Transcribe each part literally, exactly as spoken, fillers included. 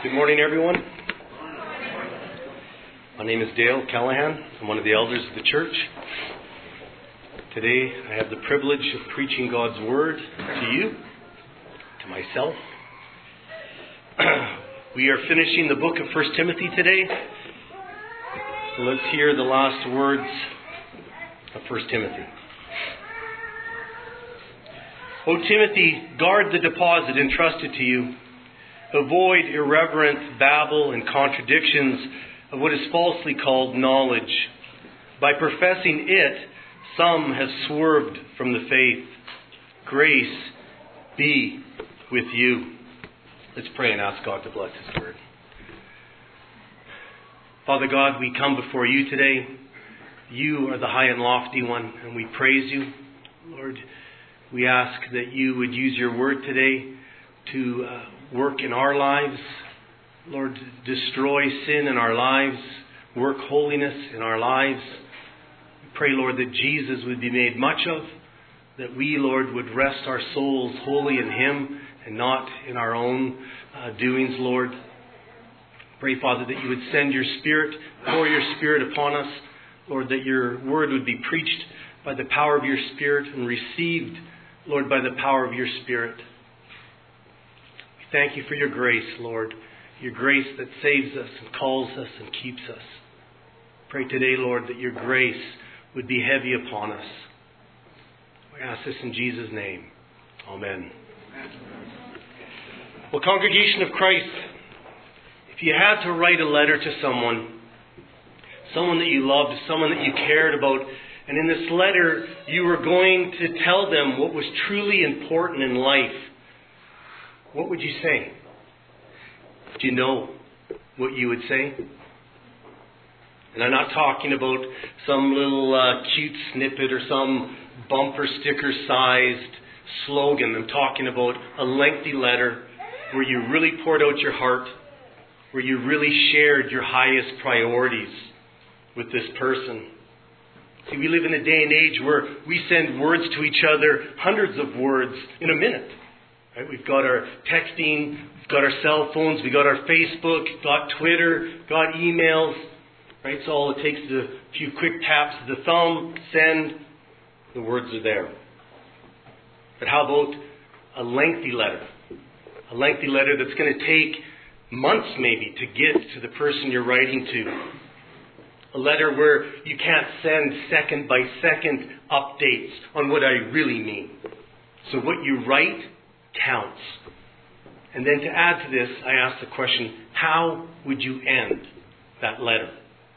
Good morning, everyone. My name is Dale Callahan. I'm one of the elders of the church. Today, I have the privilege of preaching God's Word to you, to myself. We are finishing the book of First Timothy today. So let's hear the last words of First Timothy. O Timothy, guard the deposit entrusted to you. Avoid irreverent babble and contradictions of what is falsely called knowledge. By professing it, some have swerved from the faith. Grace be with you. Let's pray and ask God to bless His Word. Father God, we come before you today. You are the high and lofty one, and we praise you. Lord, we ask that you would use your Word today to uh, work in our lives. Lord, destroy sin in our lives. Work holiness in our lives. We pray, Lord, that Jesus would be made much of. That we, Lord, would rest our souls wholly in Him and not in our own uh, doings, Lord. Pray, Father, that you would send your Spirit, pour your Spirit upon us. Lord, that your word would be preached by the power of your Spirit and received, Lord, by the power of your Spirit. Thank you for your grace, Lord, your grace that saves us and calls us and keeps us. Pray today, Lord, that your grace would be heavy upon us. We ask this in Jesus' name. Amen. Well, congregation of Christ, if you had to write a letter to someone, someone that you loved, someone that you cared about, and in this letter you were going to tell them what was truly important in life, what would you say? Do you know what you would say? And I'm not talking about some little uh, cute snippet or some bumper sticker sized slogan. I'm talking about a lengthy letter where you really poured out your heart, where you really shared your highest priorities with this person. See, we live in a day and age where we send words to each other, hundreds of words in a minute. Right? We've got our texting, we've got our cell phones, we've got our Facebook, got Twitter, got emails. Right? So all it takes is a few quick taps of the thumb, send, the words are there. But how about a lengthy letter? A lengthy letter that's going to take months maybe to get to the person you're writing to. A letter where you can't send second by second updates on what I really mean. So what you write counts. And then to add to this, I ask the question, how would you end that letter?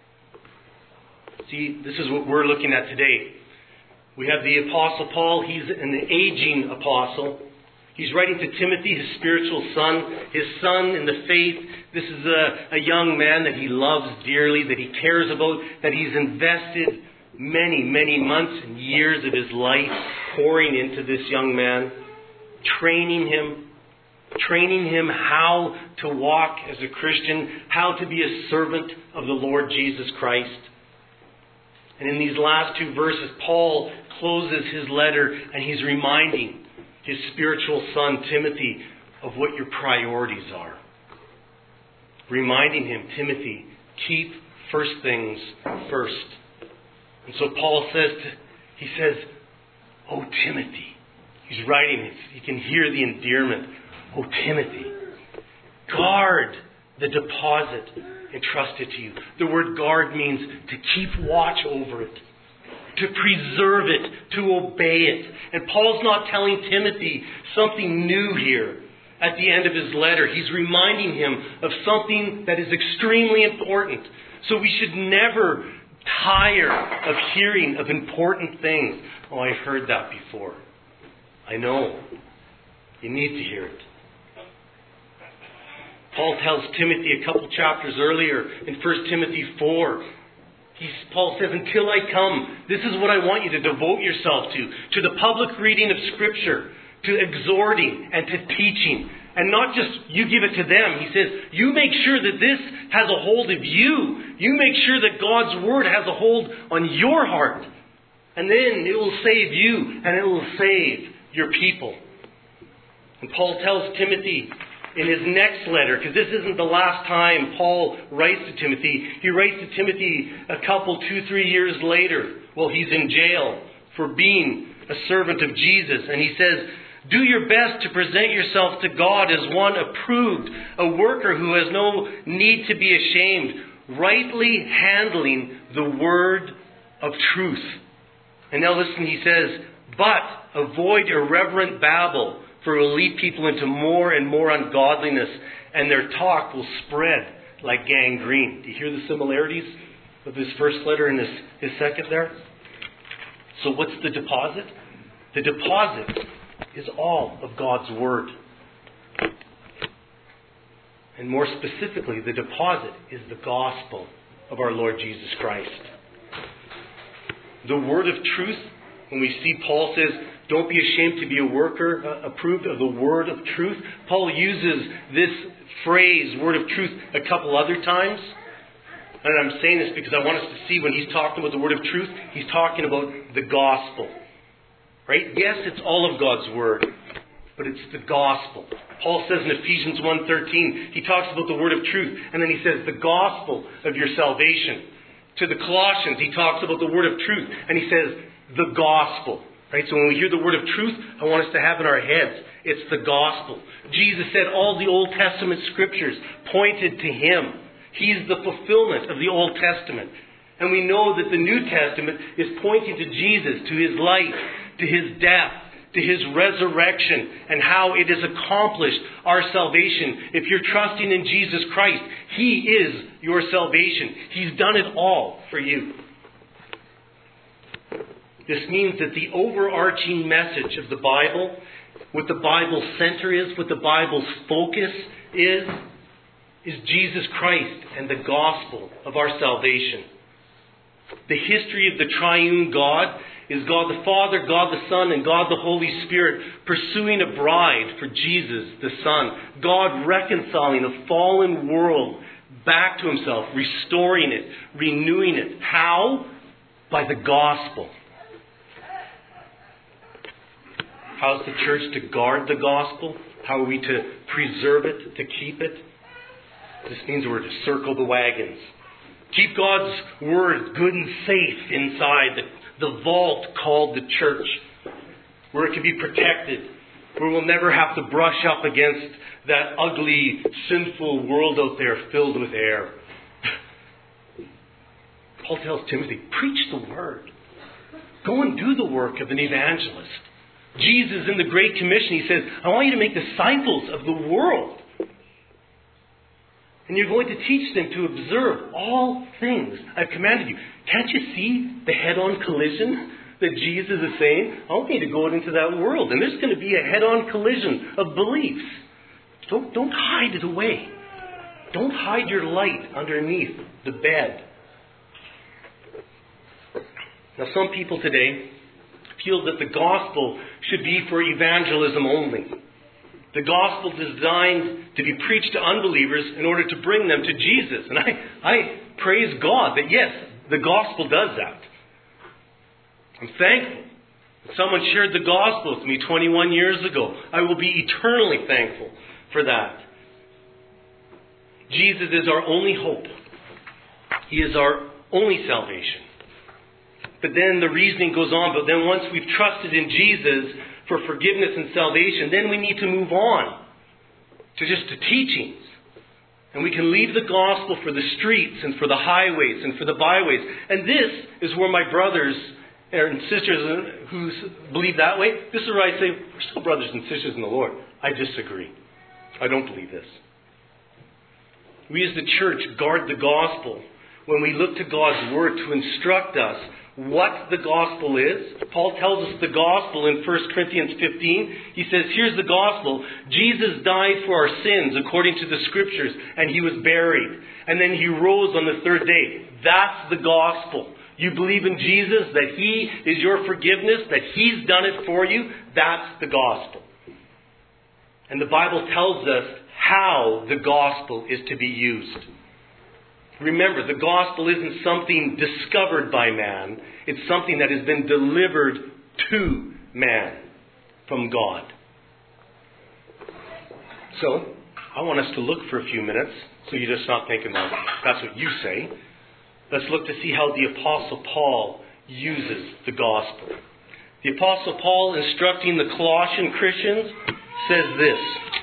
See, this is what we're looking at today. We have the Apostle Paul. He's an aging apostle. He's writing to Timothy, his spiritual son, his son in the faith. This is a, a young man that he loves dearly, that he cares about, that he's invested many, many months and years of his life pouring into this young man, training him, training him how to walk as a Christian, how to be a servant of the Lord Jesus Christ. And in these last two verses, Paul closes his letter and he's reminding his spiritual son, Timothy, of what your priorities are. Reminding him, Timothy, keep first things first. And so Paul says, to, he says, oh, Timothy. He's writing it. You can hear the endearment. Oh, Timothy, guard the deposit entrusted to you. The word guard means to keep watch over it, to preserve it, to obey it. And Paul's not telling Timothy something new here at the end of his letter. He's reminding him of something that is extremely important. So we should never tire of hearing of important things. Oh, I've heard that before. I know. You need to hear it. Paul tells Timothy a couple chapters earlier in First Timothy four. He's, Paul says, until I come, this is what I want you to devote yourself to. To the public reading of Scripture, to exhorting and to teaching. And not just you give it to them. He says, you make sure that this has a hold of you. You make sure that God's Word has a hold on your heart. And then it will save you and it will save your people. And Paul tells Timothy in his next letter, because this isn't the last time Paul writes to Timothy. He writes to Timothy a couple, two, three years later, while he's in jail for being a servant of Jesus. And he says, do your best to present yourself to God as one approved, a worker who has no need to be ashamed, rightly handling the word of truth. And now listen, he says, but avoid irreverent babble, for it will lead people into more and more ungodliness, and their talk will spread like gangrene. Do you hear the similarities of his first letter and his, his second there? So what's the deposit? The deposit is all of God's Word. And more specifically, the deposit is the gospel of our Lord Jesus Christ. The word of truth, when we see Paul says, don't be ashamed to be a worker uh, approved of the word of truth. Paul uses this phrase, word of truth, a couple other times. And I'm saying this because I want us to see when he's talking about the word of truth, he's talking about the gospel. Right? Yes, it's all of God's word, but it's the gospel. Paul says in Ephesians one thirteen, he talks about the word of truth, and then he says the gospel of your salvation. To the Colossians, he talks about the word of truth, and he says the gospel. Right? So when we hear the word of truth, I want us to have in our heads, it's the gospel. Jesus said all the Old Testament scriptures pointed to him. He's the fulfillment of the Old Testament. And we know that the New Testament is pointing to Jesus, to his life, to his death, to his resurrection, and how it has accomplished our salvation. If you're trusting in Jesus Christ, he is your salvation. He's done it all for you. This means that the overarching message of the Bible, what the Bible's center is, what the Bible's focus is, is Jesus Christ and the gospel of our salvation. The history of the triune God is God the Father, God the Son, and God the Holy Spirit pursuing a bride for Jesus the Son. God reconciling a fallen world back to himself, restoring it, renewing it. How? By the gospel. How is the church to guard the gospel? How are we to preserve it, to keep it? This means we're to circle the wagons. Keep God's word good and safe inside the, the vault called the church, where it can be protected, where we'll never have to brush up against that ugly, sinful world out there filled with air. Paul tells Timothy, preach the word. Go and do the work of an evangelist. Jesus in the Great Commission, he says, I want you to make disciples of the world. And you're going to teach them to observe all things I've commanded you. Can't you see the head-on collision that Jesus is saying? I want you to go out into that world. And there's going to be a head-on collision of beliefs. Don't, don't hide it away. Don't hide your light underneath the bed. Now, some people today feel that the gospel should be for evangelism only. The gospel is designed to be preached to unbelievers in order to bring them to Jesus. And I, I praise God that, yes, the gospel does that. I'm thankful that someone shared the gospel with me twenty-one years ago. I will be eternally thankful for that. Jesus is our only hope. He is our only salvation. But then the reasoning goes on. But then once we've trusted in Jesus for forgiveness and salvation, then we need to move on to just the teachings. And we can leave the gospel for the streets and for the highways and for the byways. And this is where my brothers and sisters who believe that way, this is where I say, we're still brothers and sisters in the Lord. I disagree. I don't believe this. We as the church guard the gospel when we look to God's word to instruct us what the gospel is. Paul tells us the gospel in First Corinthians fifteen. He says, here's the gospel. Jesus died for our sins according to the scriptures, and he was buried. And then he rose on the third day. That's the gospel. You believe in Jesus, that he is your forgiveness, that he's done it for you. That's the gospel. And the Bible tells us how the gospel is to be used. Remember, the gospel isn't something discovered by man. It's something that has been delivered to man from God. So, I want us to look for a few minutes, so you're just not thinking that that's what you say. Let's look to see how the Apostle Paul uses the gospel. The Apostle Paul, instructing the Colossian Christians, says this.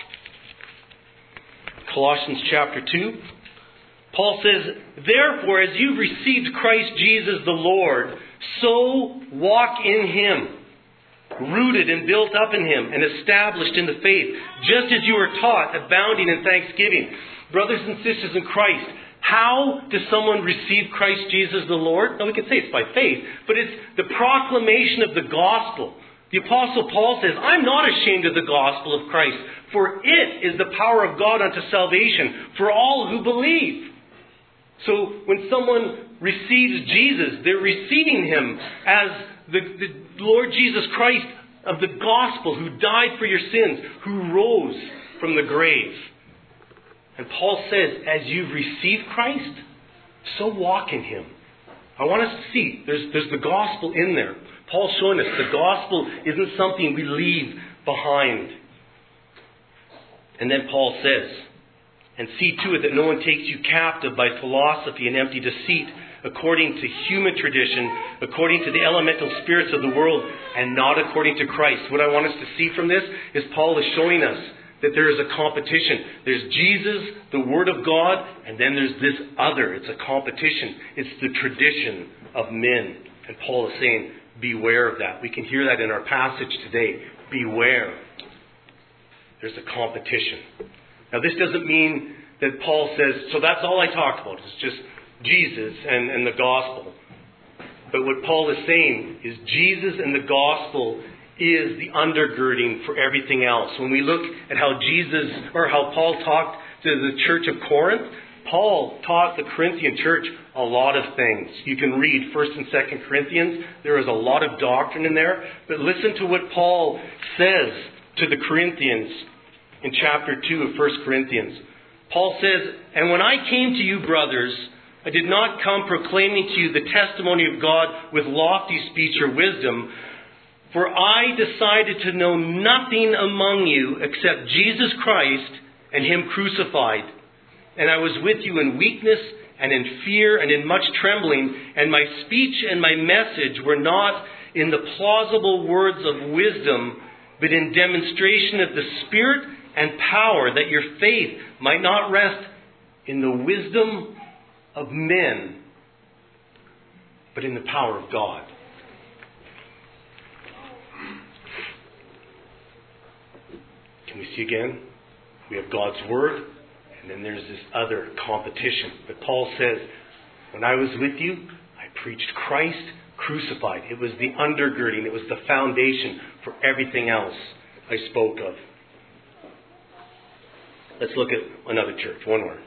Colossians chapter two. Paul says, "Therefore, as you've received Christ Jesus the Lord, so walk in Him, rooted and built up in Him, and established in the faith, just as you were taught, abounding in thanksgiving." Brothers and sisters in Christ, how does someone receive Christ Jesus the Lord? Now, we can say it's by faith, but it's the proclamation of the gospel. The Apostle Paul says, "I'm not ashamed of the gospel of Christ, for it is the power of God unto salvation for all who believe." So when someone receives Jesus, they're receiving Him as the, the Lord Jesus Christ of the gospel, who died for your sins, who rose from the grave. And Paul says, as you've received Christ, so walk in Him. I want us to see, there's, there's the gospel in there. Paul's showing us the gospel isn't something we leave behind. And then Paul says, "And see to it that no one takes you captive by philosophy and empty deceit, according to human tradition, according to the elemental spirits of the world, and not according to Christ." What I want us to see from this is Paul is showing us that there is a competition. There's Jesus, the Word of God, and then there's this other. It's a competition. It's the tradition of men. And Paul is saying, beware of that. We can hear that in our passage today. Beware. There's a competition. Now, this doesn't mean that Paul says, so that's all I talked about. It's just Jesus and, and the gospel. But what Paul is saying is Jesus and the gospel is the undergirding for everything else. When we look at how Jesus, or how Paul talked to the church of Corinth, Paul taught the Corinthian church a lot of things. You can read First and Second Corinthians. There is a lot of doctrine in there. But listen to what Paul says to the Corinthians in chapter two of First Corinthians. Paul says, "And when I came to you, brothers, I did not come proclaiming to you the testimony of God with lofty speech or wisdom, for I decided to know nothing among you except Jesus Christ and Him crucified. And I was with you in weakness and in fear and in much trembling, and my speech and my message were not in the plausible words of wisdom, but in demonstration of the Spirit and power, that your faith might not rest in the wisdom of men, but in the power of God." Can we see again? We have God's Word, and then there's this other competition. But Paul says, when I was with you, I preached Christ crucified. It was the undergirding. It was the foundation for everything else I spoke of. Let's look at another church, one more.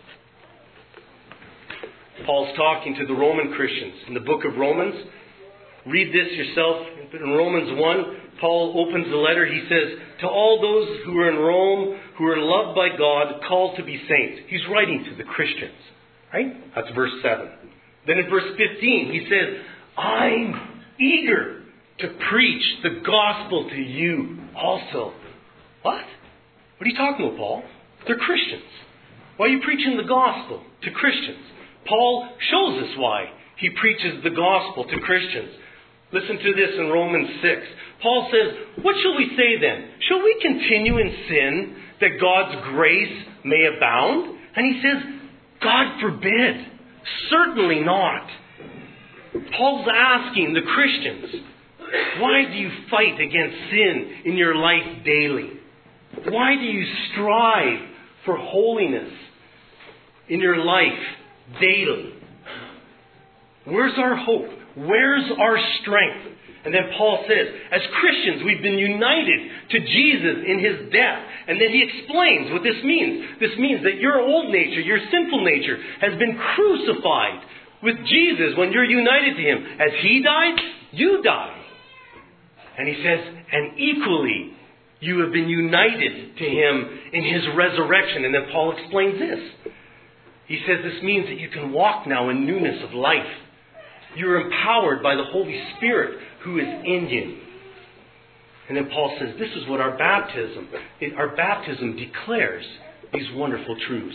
Paul's talking to the Roman Christians in the book of Romans. Read this yourself. In Romans one, Paul opens the letter. He says, "To all those who are in Rome, who are loved by God, called to be saints." He's writing to the Christians. Right? That's verse seven. Then in verse fifteen, he says, "I'm eager to preach the gospel to you also." What? What are you talking about, Paul? They're Christians. Why are you preaching the gospel to Christians? Paul shows us why he preaches the gospel to Christians. Listen to this in Romans six. Paul says, "What shall we say then? Shall we continue in sin that God's grace may abound?" And he says, "God forbid. Certainly not." Paul's asking the Christians, why do you fight against sin in your life daily? Why do you strive for holiness in your life daily? Where's our hope? Where's our strength? And then Paul says, as Christians, we've been united to Jesus in His death. And then he explains what this means. This means that your old nature, your sinful nature, has been crucified with Jesus when you're united to Him. As He died, you die. And he says, and equally, you have been united to Him in His resurrection. And then Paul explains this. He says this means that you can walk now in newness of life. You're empowered by the Holy Spirit who is in you. And then Paul says this is what our baptism, our baptism declares. these wonderful truths.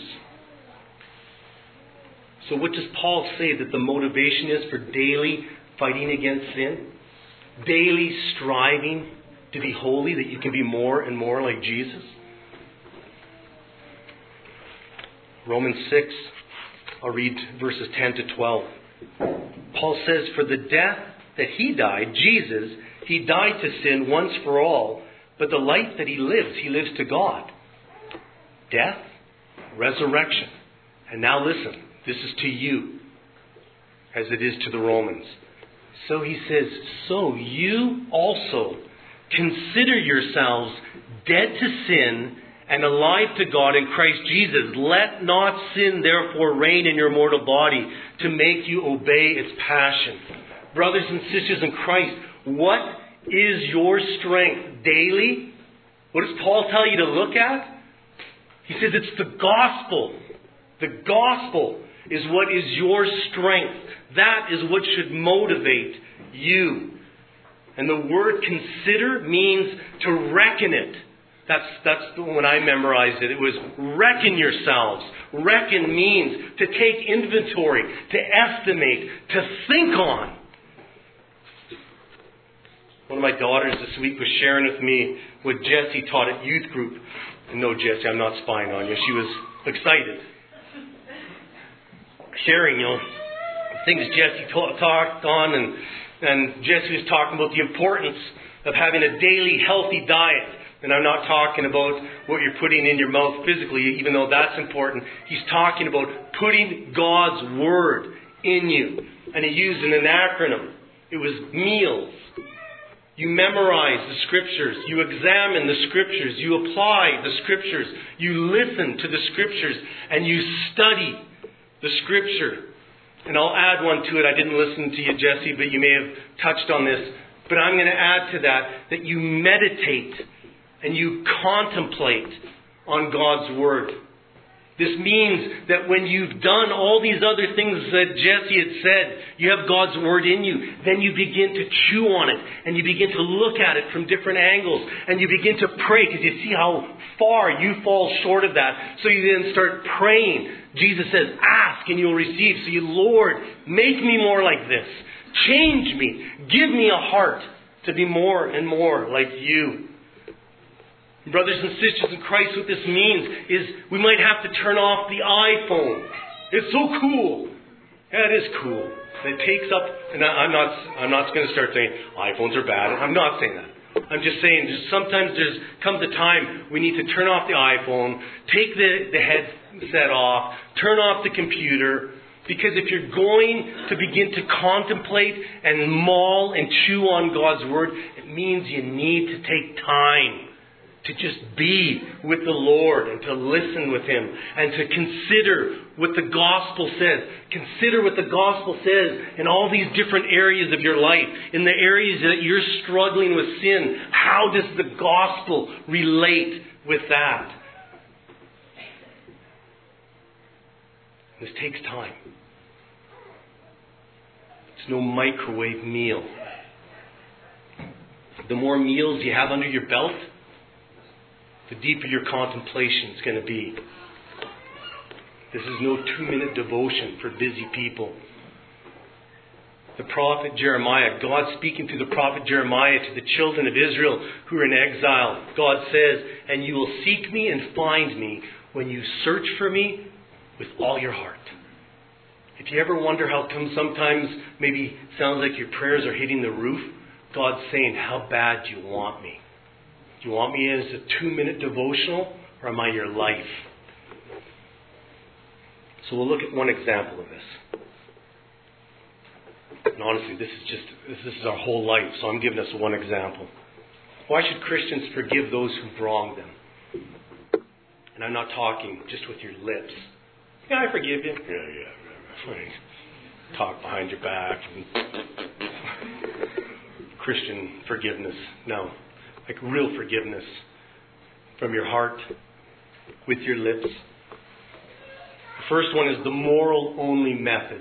So what does Paul say that the motivation is for daily fighting against sin? Daily striving to be holy, that you can be more and more like Jesus? Romans six, I'll read verses ten to twelve. Paul says, for the death that he died, Jesus, he died to sin once for all, but the life that he lives, he lives to God. Death, resurrection. And now listen, this is to you, as it is to the Romans. So he says, so you also consider yourselves dead to sin and alive to God in Christ Jesus. Let not sin therefore reign in your mortal body to make you obey its passion. Brothers and sisters in Christ, what is your strength daily? What does Paul tell you to look at? He says it's the gospel. The gospel is what is your strength. That is what should motivate you. And the word consider means to reckon it. That's that's when I memorized it. It was reckon yourselves. Reckon means to take inventory, to estimate, to think on. One of my daughters this week was sharing with me what Jessie taught at youth group. And no, Jessie, I'm not spying on you. She was excited. Sharing, you know, things Jessie ta- talked on, and, and Jessie was talking about the importance of having a daily healthy diet. And I'm not talking about what you're putting in your mouth physically, even though that's important. He's talking about putting God's Word in you. And he used an acronym. It was meals. You memorize the Scriptures. You examine the Scriptures. You apply the Scriptures. You listen to the Scriptures. And you study the Scripture. And I'll add one to it. I didn't listen to you, Jessie, but you may have touched on this. But I'm going to add to that that you meditate and you contemplate on God's Word. This means that when you've done all these other things that Jessie had said, you have God's Word in you, then you begin to chew on it, and you begin to look at it from different angles, and you begin to pray, because you see how far you fall short of that. So you then start praying. Jesus says, ask and you'll receive. So you, Lord, make me more like this. Change me. Give me a heart to be more and more like you. Brothers and sisters in Christ, what this means is we might have to turn off the iPhone. It's so cool. Yeah, it is cool. It takes up, and I'm not, I'm not going to start saying iPhones are bad. I'm not saying that. I'm just saying just sometimes there's comes a time we need to turn off the iPhone, take the, the headset off, turn off the computer. Because if you're going to begin to contemplate and maul and chew on God's Word, it means you need to take time to just be with the Lord and to listen with Him and to consider what the gospel says. Consider what the gospel says in all these different areas of your life. In the areas that you're struggling with sin, how does the gospel relate with that? This takes time. It's no microwave meal. The more meals you have under your belt, the deeper your contemplation is going to be. This is no two-minute devotion for busy people. The prophet Jeremiah, God speaking to the prophet Jeremiah, to the children of Israel who are in exile, God says, and you will seek me and find me when you search for me with all your heart. If you ever wonder how come sometimes maybe it sounds like your prayers are hitting the roof, God's saying, how bad do you want me? Do you want me as a two-minute devotional, or am I your life? So we'll look at one example of this. And honestly, this is just this is our whole life, so I'm giving us one example. Why should Christians forgive those who've wronged them? And I'm not talking just with your lips. Yeah, I forgive you. Yeah, yeah, yeah. Talk behind your back. Christian forgiveness. No. Like real forgiveness from your heart, with your lips. The first one is the moral-only method.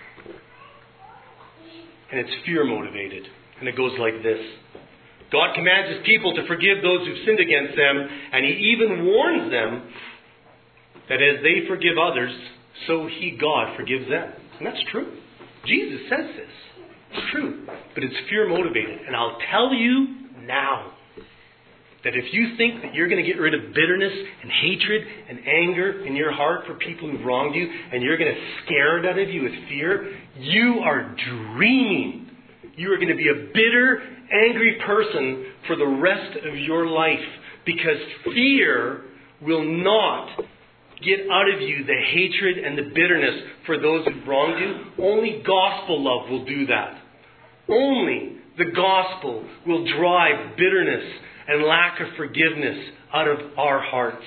And it's fear-motivated. And it goes like this. God commands His people to forgive those who've sinned against them, and He even warns them that as they forgive others, so He, God, forgives them. And that's true. Jesus says this. It's true. But it's fear motivated. And I'll tell you now that if you think that you're going to get rid of bitterness and hatred and anger in your heart for people who've wronged you, and you're going to scare it out of you with fear, you are dreaming. You are going to be a bitter, angry person for the rest of your life, because fear will not get out of you the hatred and the bitterness for those who've wronged you. Only gospel love will do that. Only the gospel will drive bitterness and lack of forgiveness out of our hearts.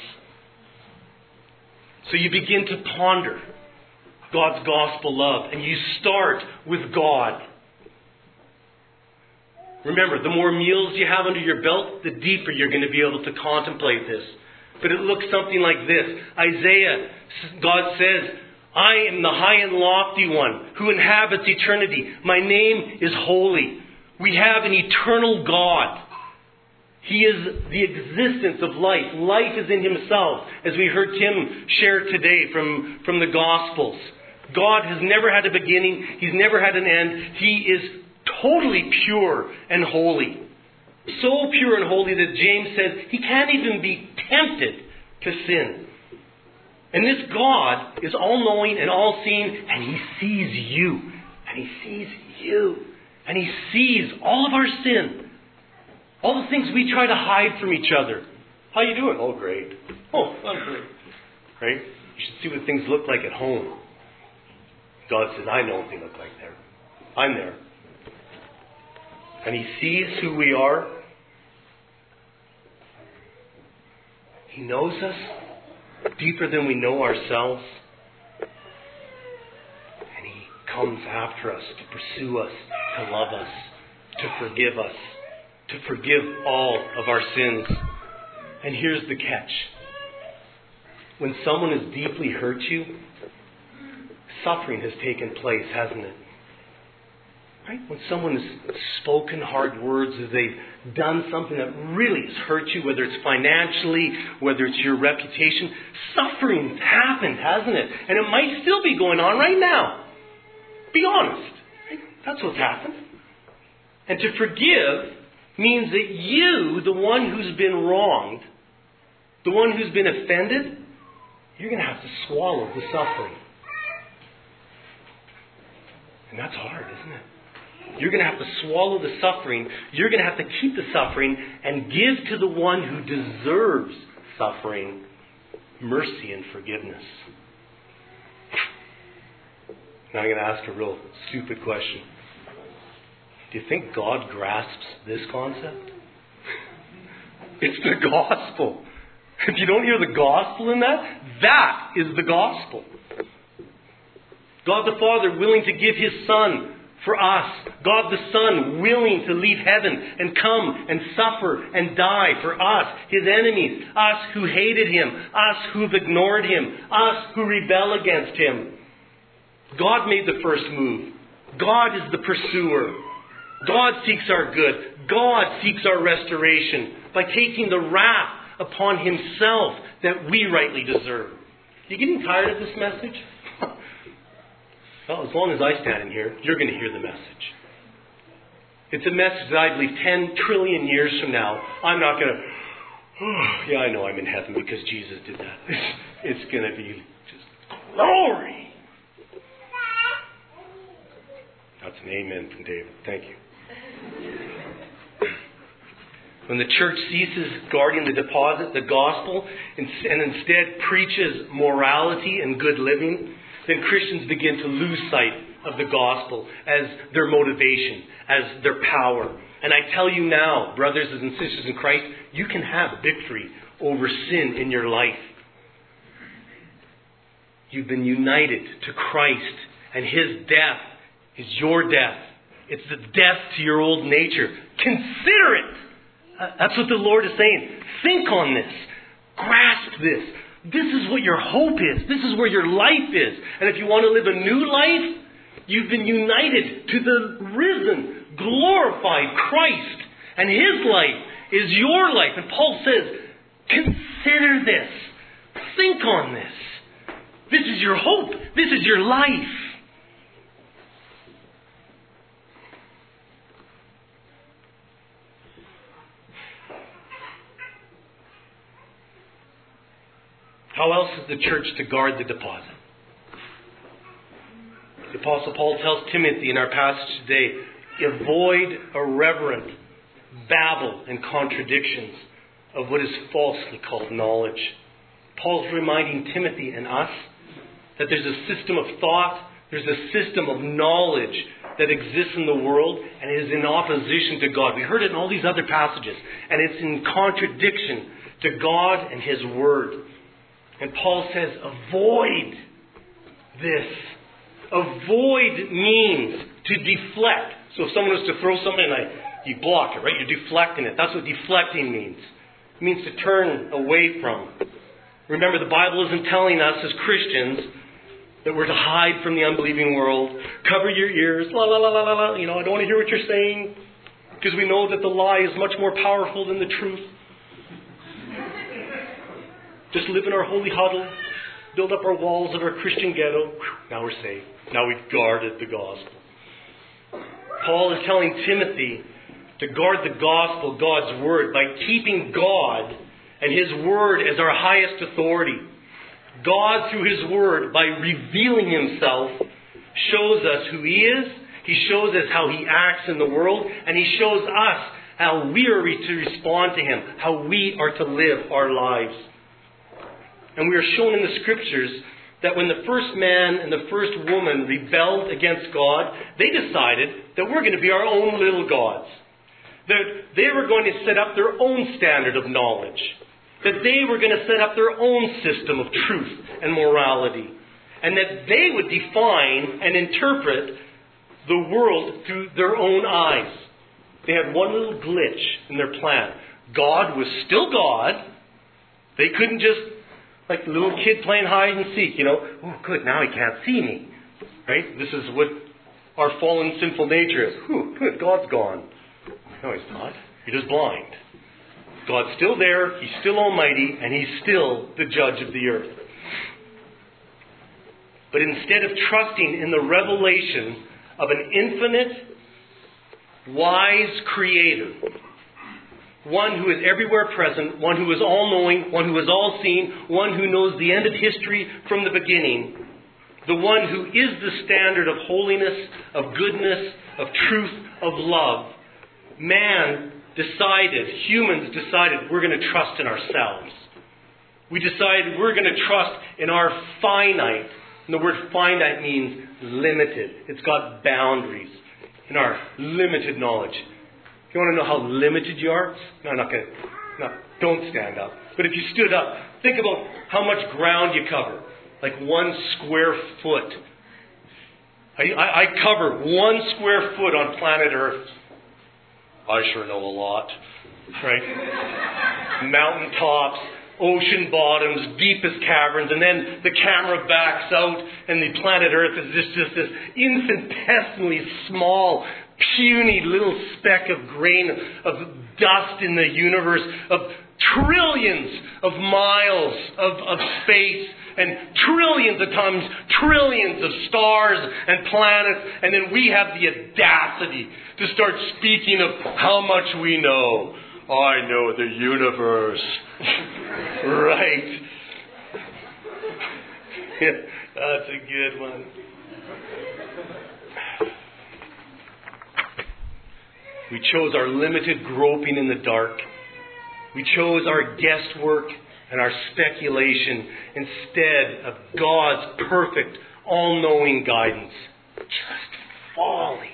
So you begin to ponder God's gospel love, and you start with God. Remember, the more meals you have under your belt, the deeper you're going to be able to contemplate this. But it looks something like this. Isaiah, God says, I am the high and lofty one who inhabits eternity. My name is holy. We have an eternal God. He is the existence of life. Life is in Himself, as we heard Tim share today from, from the Gospels. God has never had a beginning. He's never had an end. He is totally pure and holy. So pure and holy that James says He can't even be tempted to sin. And this God is all-knowing and all-seeing, and He sees you. And He sees you. And He sees all of our sin. All the things we try to hide from each other. How you doing? Oh, great. Oh, I'm great. Right? You should see what things look like at home. God says, I know what they look like there. I'm there. And He sees who we are. He knows us deeper than we know ourselves. And He comes after us to pursue us, to love us, to forgive us, to forgive all of our sins. And here's the catch. When someone has deeply hurt you, suffering has taken place, hasn't it? Right? When someone has spoken hard words, as they've done something that really has hurt you, whether it's financially, whether it's your reputation, suffering's happened, hasn't it? And it might still be going on right now. Be honest. Right? That's what's happened. And to forgive means that you, the one who's been wronged, the one who's been offended, you're going to have to swallow the suffering. And that's hard, isn't it? You're going to have to swallow the suffering. You're going to have to keep the suffering and give to the one who deserves suffering mercy and forgiveness. Now I'm going to ask a real stupid question. Do you think God grasps this concept? It's the gospel. If you don't hear the gospel in that, that is the gospel. God the Father willing to give His Son for us. God the Son willing to leave heaven and come and suffer and die for us, His enemies, us who hated Him, us who've ignored Him, us who rebel against Him. God made the first move. God is the pursuer. God seeks our good. God seeks our restoration by taking the wrath upon Himself that we rightly deserve. You getting tired of this message? Well, as long as I stand in here, you're going to hear the message. It's a message that I believe ten trillion years from now, I'm not going to, oh, yeah, I know I'm in heaven because Jesus did that. It's going to be just glory. That's an amen from David. Thank you. When the church ceases guarding the deposit, the gospel, and instead preaches morality and good living, then Christians begin to lose sight of the gospel as their motivation, as their power. And I tell you now, brothers and sisters in Christ, you can have victory over sin in your life. You've been united to Christ, and His death is your death. It's the death to your old nature. Consider it. That's what the Lord is saying. Think on this. Grasp this. This is what your hope is. This is where your life is. And if you want to live a new life, you've been united to the risen, glorified Christ. And His life is your life. And Paul says, consider this. Think on this. This is your hope. This is your life. How else is the church to guard the deposit? The Apostle Paul tells Timothy in our passage today, avoid irreverent babble and contradictions of what is falsely called knowledge. Paul's reminding Timothy and us that there's a system of thought, there's a system of knowledge that exists in the world and is in opposition to God. We heard it in all these other passages, and it's in contradiction to God and His Word. And Paul says, avoid this. Avoid means to deflect. So if someone was to throw something, like, you block it, right? You're deflecting it. That's what deflecting means. It means to turn away from. Remember, the Bible isn't telling us as Christians that we're to hide from the unbelieving world. Cover your ears. La la la la la la. You know, I don't want to hear what you're saying. Because we know that the lie is much more powerful than the truth. Just live in our holy huddle. Build up our walls of our Christian ghetto. Whew, now we're safe. Now we've guarded the gospel. Paul is telling Timothy to guard the gospel, God's word, by keeping God and His word as our highest authority. God, through His word, by revealing Himself, shows us who He is. He shows us how He acts in the world. And He shows us how we are to respond to Him, how we are to live our lives. And we are shown in the Scriptures that when the first man and the first woman rebelled against God, they decided that we're going to be our own little gods. That they were going to set up their own standard of knowledge. That they were going to set up their own system of truth and morality. And that they would define and interpret the world through their own eyes. They had one little glitch in their plan. God was still God. They couldn't just, like the little kid playing hide and seek, you know, oh good, now he can't see me. Right? This is what our fallen sinful nature is. Whew, good, God's gone. No, He's not. You're just blind. God's still there, He's still almighty, and He's still the judge of the earth. But instead of trusting in the revelation of an infinite, wise Creator, one who is everywhere present, one who is all-knowing, one who is all-seeing, one who knows the end of history from the beginning, the one who is the standard of holiness, of goodness, of truth, of love, man decided, humans decided, we're going to trust in ourselves. We decided we're going to trust in our finite. And the word finite means limited. It's got boundaries. In our limited knowledge. You want to know how limited you are? No, I'm not going to. No, don't stand up. But if you stood up, think about how much ground you cover. Like one square foot. I, I, I cover one square foot on planet Earth. I sure know a lot. Right? Mountain tops, ocean bottoms, deepest caverns, and then the camera backs out and the planet Earth is just, just this infinitesimally small, puny little speck of grain of dust in the universe, of trillions of miles of, of space, and trillions of times trillions of stars and planets, and then we have the audacity to start speaking of how much we know. I know the universe. Right. Yeah, that's a good one. We chose our limited groping in the dark. We chose our guesswork and our speculation instead of God's perfect, all-knowing guidance. Just folly.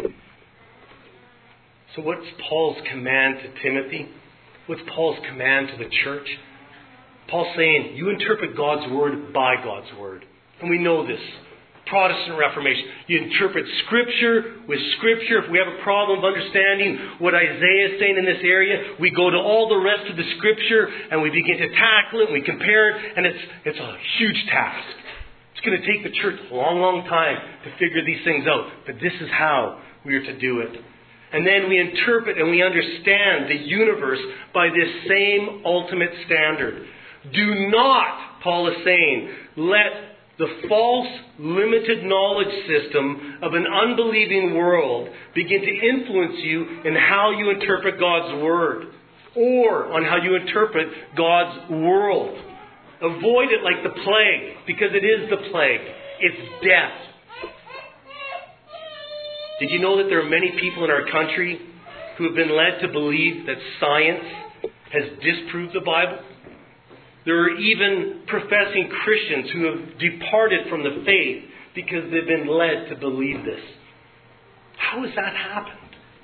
So what's Paul's command to Timothy? What's Paul's command to the church? Paul's saying, you interpret God's word by God's word. And we know this. Protestant Reformation. You interpret Scripture with Scripture. If we have a problem of understanding what Isaiah is saying in this area, we go to all the rest of the Scripture and we begin to tackle it and we compare it, and it's it's a huge task. It's going to take the church a long, long time to figure these things out. But this is how we are to do it. And then we interpret and we understand the universe by this same ultimate standard. Do not, Paul is saying, let the false, limited knowledge system of an unbelieving world begin to influence you in how you interpret God's Word or on how you interpret God's world. Avoid it like the plague, because it is the plague. It's death. Did you know that there are many people in our country who have been led to believe that science has disproved the Bible? There are even professing Christians who have departed from the faith because they've been led to believe this. How has that happened?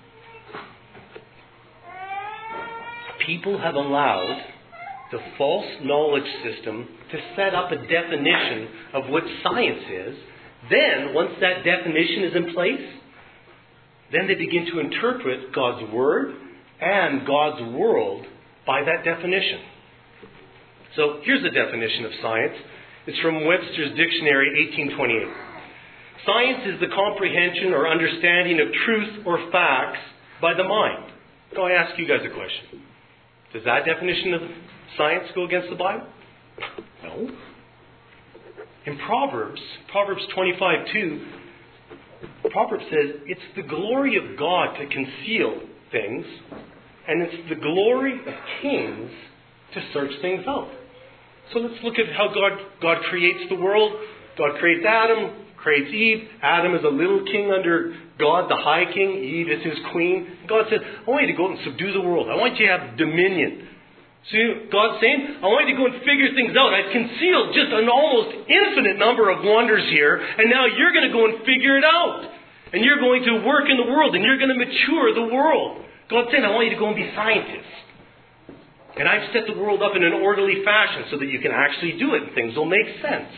People have allowed the false knowledge system to set up a definition of what science is. Then, once that definition is in place, then they begin to interpret God's Word and God's world by that definition. So, here's the definition of science. It's from Webster's Dictionary, eighteen twenty-eight. Science is the comprehension or understanding of truth or facts by the mind. So I ask you guys a question. Does that definition of science go against the Bible? No. In Proverbs, Proverbs twenty-five two, Proverbs says it's the glory of God to conceal things, and it's the glory of kings to search things out. So let's look at how God, God creates the world. God creates Adam, creates Eve. Adam is a little king under God, the high king. Eve is his queen. God says, I want you to go out and subdue the world. I want you to have dominion. So God's saying, I want you to go and figure things out. I've concealed just an almost infinite number of wonders here, and now you're going to go and figure it out. And you're going to work in the world, and you're going to mature the world. God's saying, I want you to go and be scientists. And I've set the world up in an orderly fashion so that you can actually do it, and things will make sense.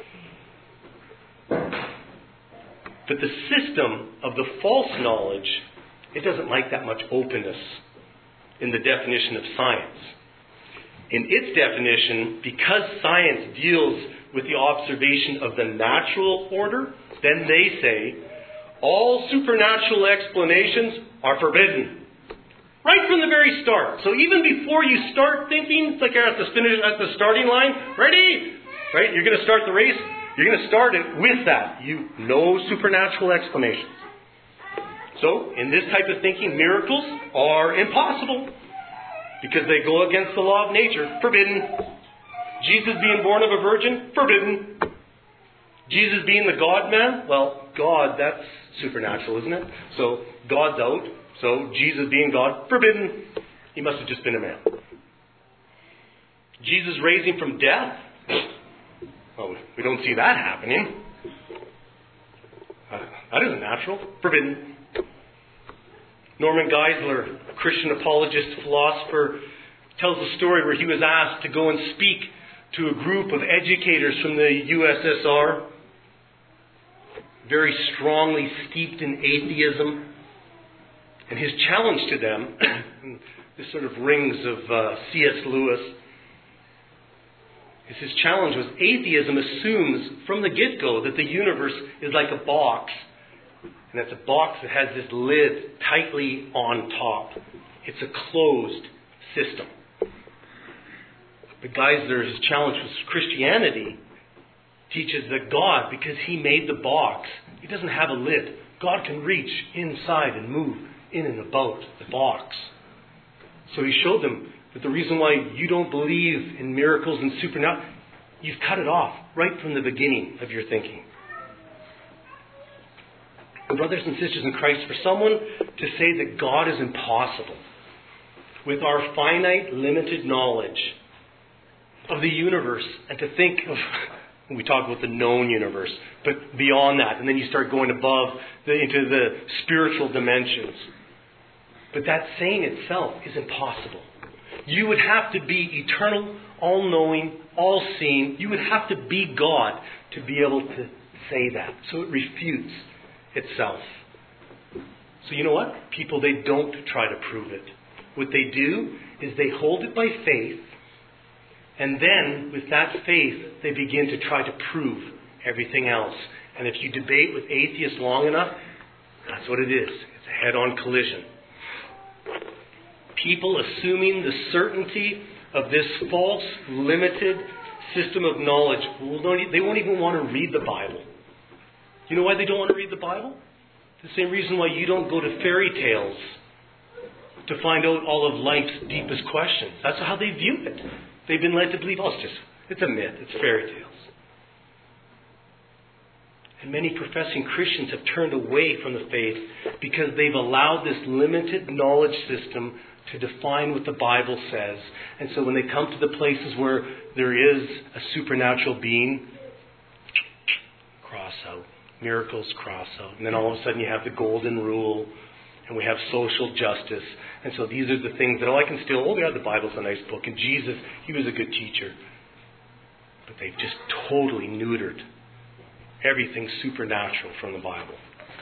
But the system of the false knowledge, it doesn't like that much openness in the definition of science. In its definition, because science deals with the observation of the natural order, then they say, all supernatural explanations are forbidden. Right from the very start. So even before you start thinking, it's like you're at the finish, at the starting line, ready? Right? You're going to start the race. You're going to start it with that. You no supernatural explanations. So, in this type of thinking, miracles are impossible because they go against the law of nature. Forbidden. Jesus being born of a virgin? Forbidden. Jesus being the God-man? Well, God, that's supernatural, isn't it? So, God's out. So, Jesus being God? Forbidden. He must have just been a man. Jesus raising from death? Well, we don't see that happening. That isn't natural. Forbidden. Norman Geisler, a Christian apologist, philosopher, tells a story where he was asked to go and speak to a group of educators from the U S S R, very strongly steeped in atheism. And his challenge to them, this sort of rings of uh, C S Lewis, his challenge was atheism assumes from the get-go that the universe is like a box. And it's a box that has this lid tightly on top. It's a closed system. But Geisler, his challenge was Christianity teaches that God, because He made the box, He doesn't have a lid. God can reach inside and move in and about the box. So he showed them that the reason why you don't believe in miracles and supernatural, you've cut it off right from the beginning of your thinking. And brothers and sisters in Christ, for someone to say that God is impossible with our finite, limited knowledge of the universe, and to think of, we talk about the known universe, but beyond that, and then you start going above the, into the spiritual dimensions. But that saying itself is impossible. You would have to be eternal, all-knowing, all-seeing. You would have to be God to be able to say that. So it refutes itself. So you know what? People, they don't try to prove it. What they do is they hold it by faith, and then with that faith, they begin to try to prove everything else. And if you debate with atheists long enough, that's what it is. It's a head-on collision. People assuming the certainty of this false, limited system of knowledge, they won't even want to read the Bible. You know why they don't want to read the Bible? The same reason why you don't go to fairy tales to find out all of life's deepest questions. That's how they view it. They've been led to believe, oh, it's just, it's a myth, it's fairy tales. And many professing Christians have turned away from the faith because they've allowed this limited knowledge system to define what the Bible says. And so when they come to the places where there is a supernatural being, cross out. Miracles, cross out. And then all of a sudden you have the golden rule, and we have social justice. And so these are the things that, oh, I can still, oh yeah, the Bible's a nice book. And Jesus, he was a good teacher. But they've just totally neutered everything supernatural from the Bible.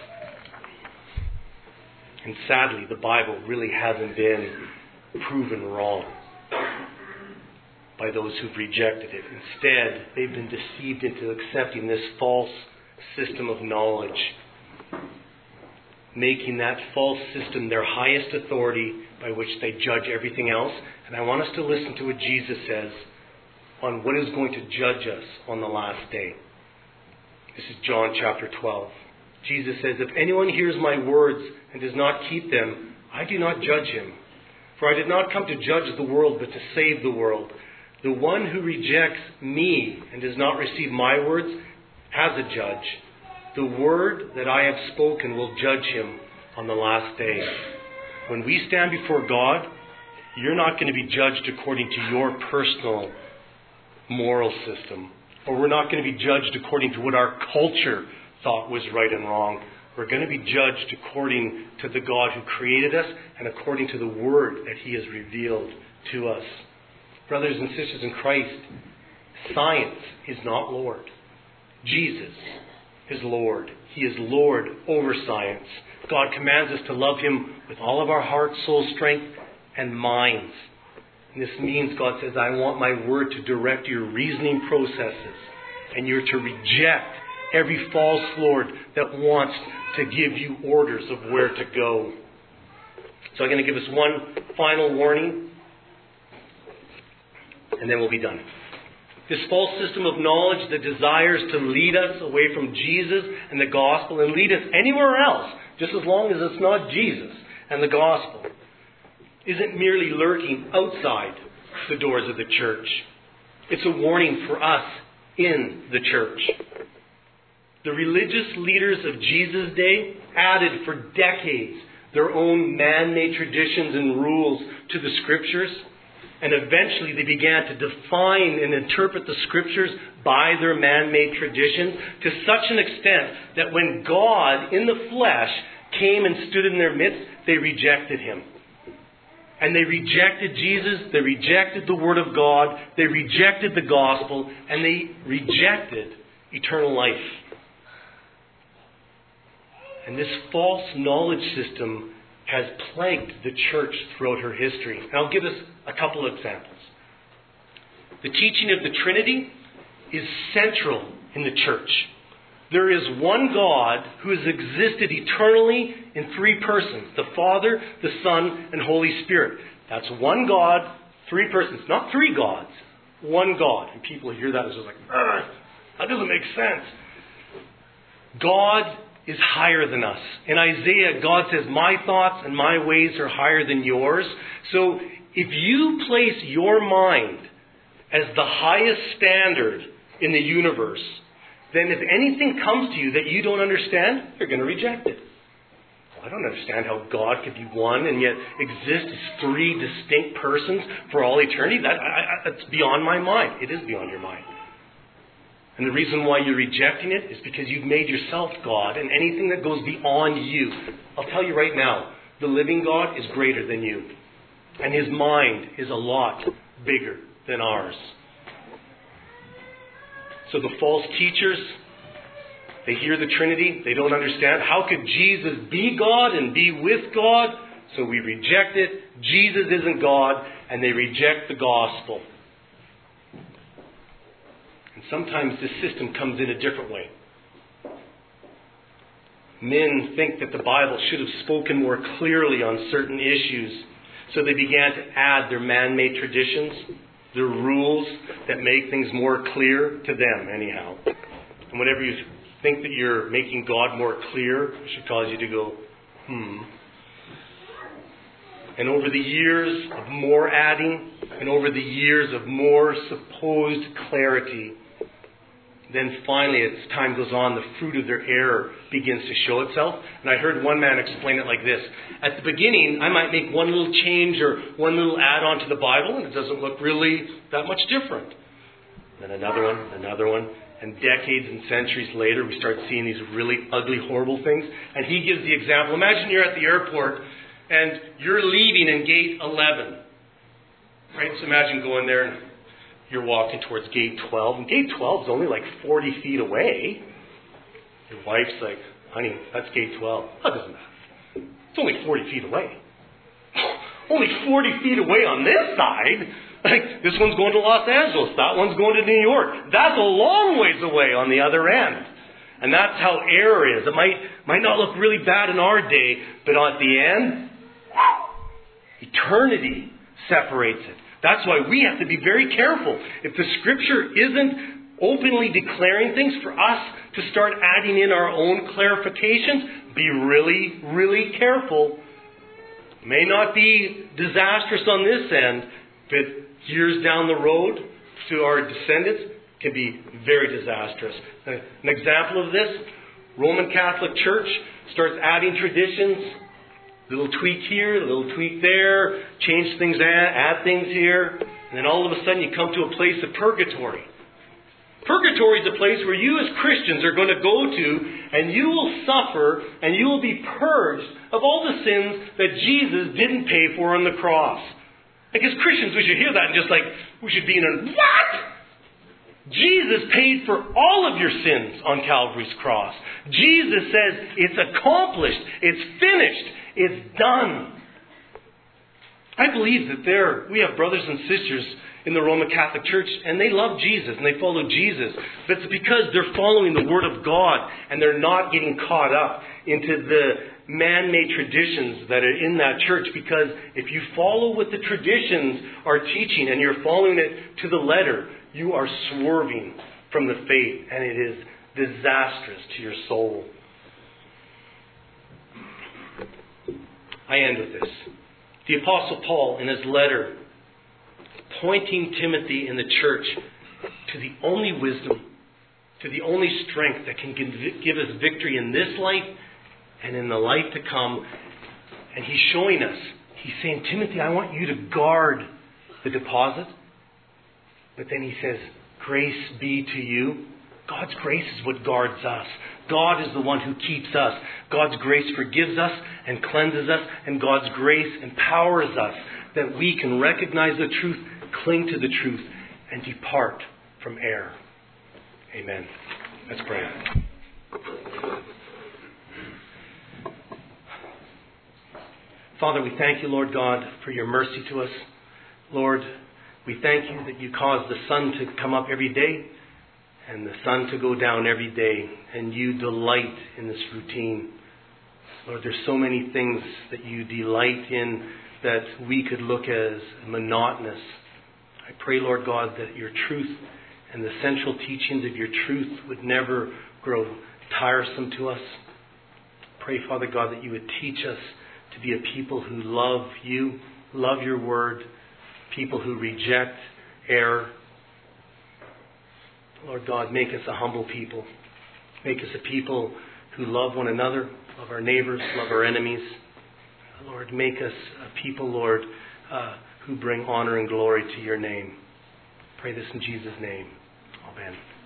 And sadly, the Bible really hasn't been proven wrong by those who've rejected it. Instead, they've been deceived into accepting this false system of knowledge, making that false system their highest authority by which they judge everything else. And I want us to listen to what Jesus says on what is going to judge us on the last day. This is John chapter twelve. Jesus says, if anyone hears my words and does not keep them, I do not judge him. For I did not come to judge the world, but to save the world. The one who rejects me and does not receive my words has a judge. The word that I have spoken will judge him on the last day. When we stand before God, you're not going to be judged according to your personal moral system. Or we're not going to be judged according to what our culture thought was right and wrong. We're going to be judged according to the God who created us and according to the word that he has revealed to us. Brothers and sisters in Christ, science is not Lord. Jesus is Lord. He is Lord over science. God commands us to love him with all of our heart, soul, strength, and minds. And this means God says, I want my word to direct your reasoning processes. And you're to reject every false lord that wants to give you orders of where to go. So I'm going to give us one final warning, and then we'll be done. This false system of knowledge that desires to lead us away from Jesus and the gospel and lead us anywhere else, just as long as it's not Jesus and the gospel, isn't merely lurking outside the doors of the church. It's a warning for us in the church. The religious leaders of Jesus' day added for decades their own man-made traditions and rules to the Scriptures. And eventually they began to define and interpret the Scriptures by their man-made traditions to such an extent that when God in the flesh came and stood in their midst, they rejected him. And they rejected Jesus, they rejected the Word of God, they rejected the gospel, and they rejected eternal life. And this false knowledge system has plagued the church throughout her history. And I'll give us a couple of examples. The teaching of the Trinity is central in the church. There is one God who has existed eternally in three persons, the Father, the Son, and Holy Spirit. That's one God, three persons, not three gods, one God. And people hear that as just like, that doesn't make sense. God is higher than us. In Isaiah, God says, my thoughts and my ways are higher than yours. So if you place your mind as the highest standard in the universe, then if anything comes to you that you don't understand, you're going to reject it. Well, I don't understand how God could be one and yet exist as three distinct persons for all eternity. That, I, I, that's beyond my mind. It is beyond your mind. And the reason why you're rejecting it is because you've made yourself God, and anything that goes beyond you. I'll tell you right now, the living God is greater than you. And his mind is a lot bigger than ours. So the false teachers, they hear the Trinity, they don't understand. How could Jesus be God and be with God? So we reject it. Jesus isn't God, and they reject the gospel. And sometimes this system comes in a different way. Men think that the Bible should have spoken more clearly on certain issues, so they began to add their man-made traditions. They're rules that make things more clear to them anyhow. And whenever you think that you're making God more clear, it should cause you to go, hmm. And over the years of more adding, and over the years of more supposed clarity, then finally, as time goes on, the fruit of their error begins to show itself. And I heard one man explain it like this. At the beginning, I might make one little change or one little add-on to the Bible, and it doesn't look really that much different. Then another one, another one. And decades and centuries later, we start seeing these really ugly, horrible things. And he gives the example. Imagine you're at the airport, and you're leaving in gate eleven. Right? So imagine going there and you're walking towards gate twelve. And gate twelve is only like forty feet away. Your wife's like, honey, that's gate twelve. That doesn't matter. It's only forty feet away. Only forty feet away on this side. Like, this one's going to Los Angeles. That one's going to New York. That's a long ways away on the other end. And that's how error is. It might, might not look really bad in our day, but at the end, eternity separates it. That's why we have to be very careful. If the Scripture isn't openly declaring things, for us to start adding in our own clarifications, be really, really careful. May not be disastrous on this end, but years down the road to our descendants can be very disastrous. An example of this, Roman Catholic Church starts adding traditions. Little tweak here, a little tweak there, change things, add things here, and then all of a sudden you come to a place of purgatory. Purgatory is a place where you as Christians are going to go to, and you will suffer, and you will be purged of all the sins that Jesus didn't pay for on the cross. Like, as Christians, we should hear that and just like, we should be in a, what? Jesus paid for all of your sins on Calvary's cross. Jesus says it's accomplished, it's finished, it's done. I believe that there, we have brothers and sisters in the Roman Catholic Church, and they love Jesus, and they follow Jesus. But it's because they're following the Word of God, and they're not getting caught up into the man-made traditions that are in that church. Because if you follow what the traditions are teaching, and you're following it to the letter, you are swerving from the faith, and it is disastrous to your soul. I end with this. The Apostle Paul, in his letter, pointing Timothy in the church to the only wisdom, to the only strength that can give us victory in this life and in the life to come. And he's showing us, he's saying, Timothy, I want you to guard the deposit. But then he says, grace be to you. God's grace is what guards us. God is the one who keeps us. God's grace forgives us and cleanses us. And God's grace empowers us that we can recognize the truth, cling to the truth, and depart from error. Amen. Let's pray. Father, we thank you, Lord God, for your mercy to us. Lord, we thank you that you cause the sun to come up every day and the sun to go down every day, and you delight in this routine. Lord, there's so many things that you delight in that we could look as monotonous. I pray, Lord God, that your truth and the central teachings of your truth would never grow tiresome to us. Pray, Father God, that you would teach us to be a people who love you, love your word, people who reject error. Lord God, make us a humble people. Make us a people who love one another, love our neighbors, love our enemies. Lord, make us a people, Lord, uh, who bring honor and glory to your name. Pray this in Jesus' name. Amen.